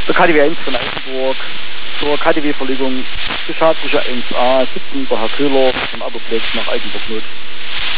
der KDW 1 von Eisenburg, zur KDW-Verlegung Geschadlicher 1a, 17. Herr Köhler, vom Aberplex nach Eisenburg Not.